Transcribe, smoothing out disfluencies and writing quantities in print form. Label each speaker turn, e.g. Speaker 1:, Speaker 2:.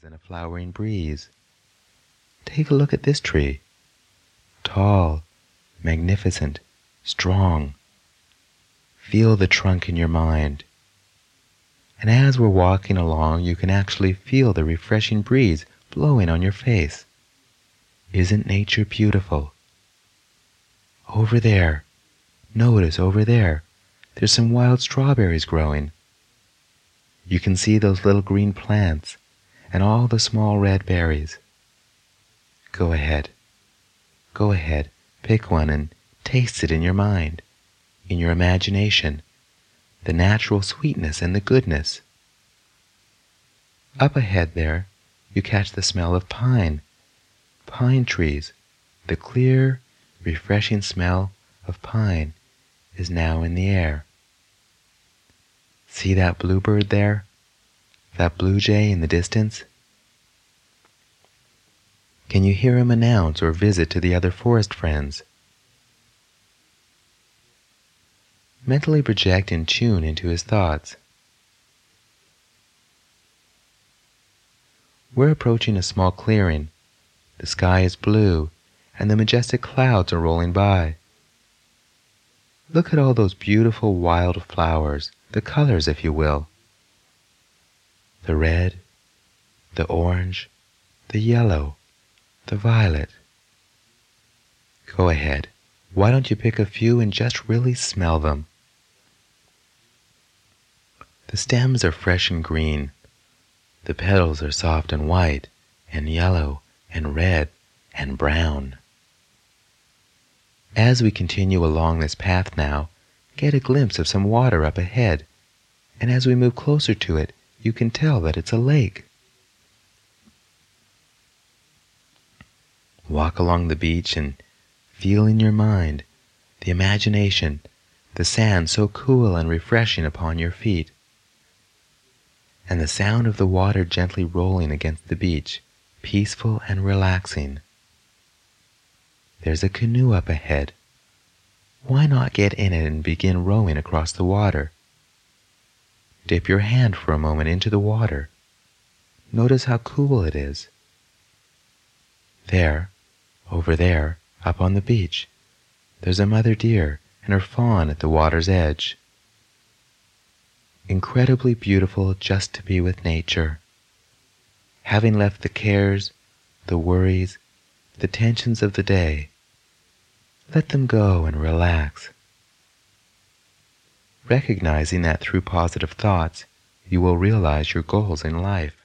Speaker 1: clouds and a flowering breeze. Take a look at this tree. Tall, magnificent, strong. Feel the trunk in your mind. And as we're walking along, you can actually feel the refreshing breeze blowing on your face. Isn't nature beautiful? Over there, notice over there, there's some wild strawberries growing. You can see those little green plants and all the small red berries. Go ahead, pick one and taste it in your mind, in your imagination, the natural sweetness and the goodness. Up ahead there, you catch the smell of pine trees. The clear, refreshing smell of pine is now in the air. See that bluebird there? That blue jay in the distance? Can you hear him announce or visit to the other forest friends? Mentally project and tune into his thoughts. We're approaching a small clearing. The sky is blue, and the majestic clouds are rolling by. Look at all those beautiful wild flowers, the colors, if you will. The red, the orange, the yellow, the violet. Go ahead. Why don't you pick a few and just really smell them? The stems are fresh and green. The petals are soft and white, and yellow, and red, and brown. As we continue along this path now, get a glimpse of some water up ahead, and as we move closer to it, you can tell that it's a lake. Walk along the beach and feel in your mind, the imagination, the sand so cool and refreshing upon your feet, and the sound of the water gently rolling against the beach, peaceful and relaxing. There's a canoe up ahead. Why not get in it and begin rowing across the water? Dip your hand for a moment into the water. Notice how cool it is. There, over there, up on the beach, there's a mother deer and her fawn at the water's edge. Incredibly beautiful just to be with nature. Having left the cares, the worries, the tensions of the day, let them go and relax. Recognizing that through positive thoughts, you will realize your goals in life.